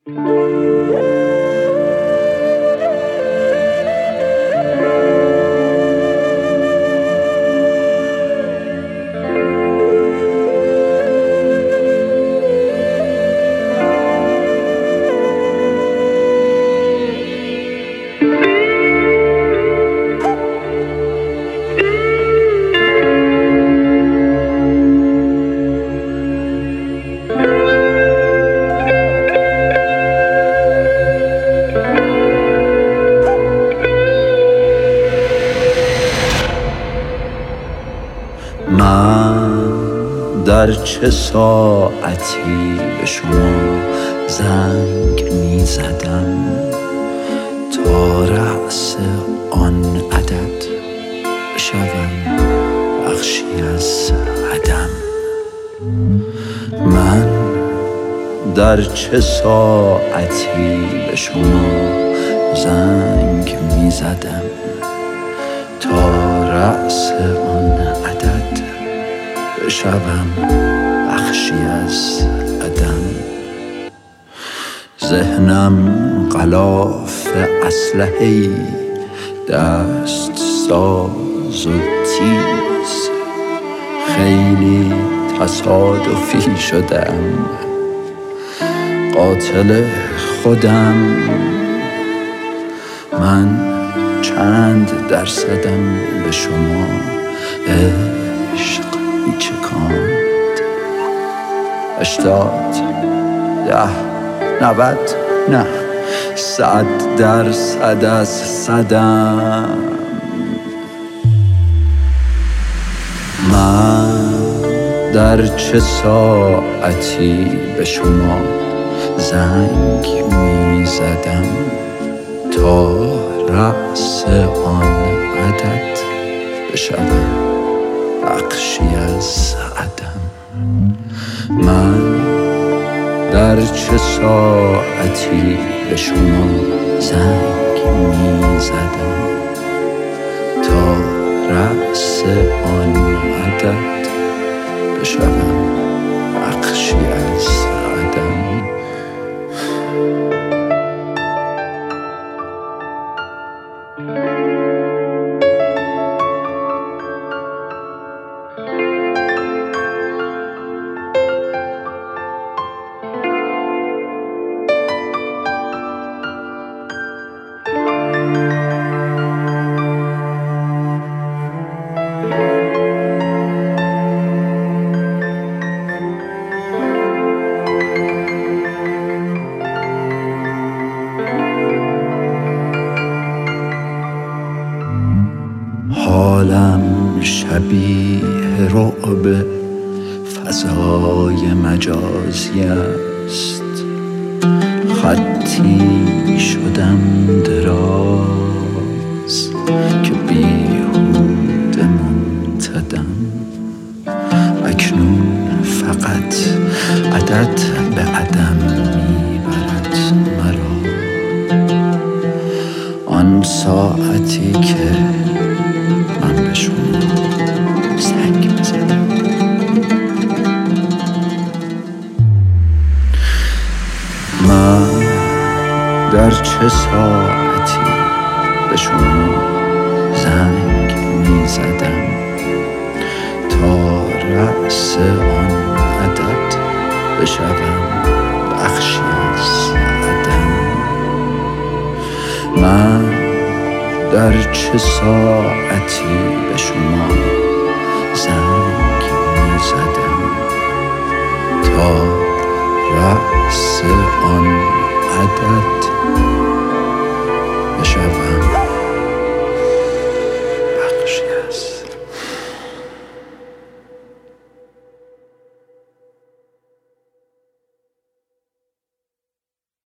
من در چه ساعتی به شما زنگ می زدم تا رأس آن عدد بشوم بخشی از عدم. من در چه ساعتی به شما زنگ می زدم تا رأس آن عدد بشوم بخشی از عدم. ذهنم غلاف اسلحه‌ای دست ساز و تیز، خیلی تصادفی شدم قاتل خودم. من چند درصدم به شما عشق می چکاند؟ 80 10 90 نه 100% از صدم. من در چه ساعتی به شما زنگ می زدم تا رأس آن عدد بشوم بخشی از عدم. من در چه ساعتی به شما زنگ می زدم تا رأس آن عدد بشوم بخشی از عدم. حالم شبیه رعب فضای مجازی است، خطی شدم دراز که بیهوده منتدم. اکنون فقط عدد به عدم میبرد مرا، آن ساعتی که من به شما زنگ می‌زدم. من در چه ساعتی به شما زنگ می‌زدم تا رأس آن عدد بشوم بخشی از عدم. من در چه ساعتی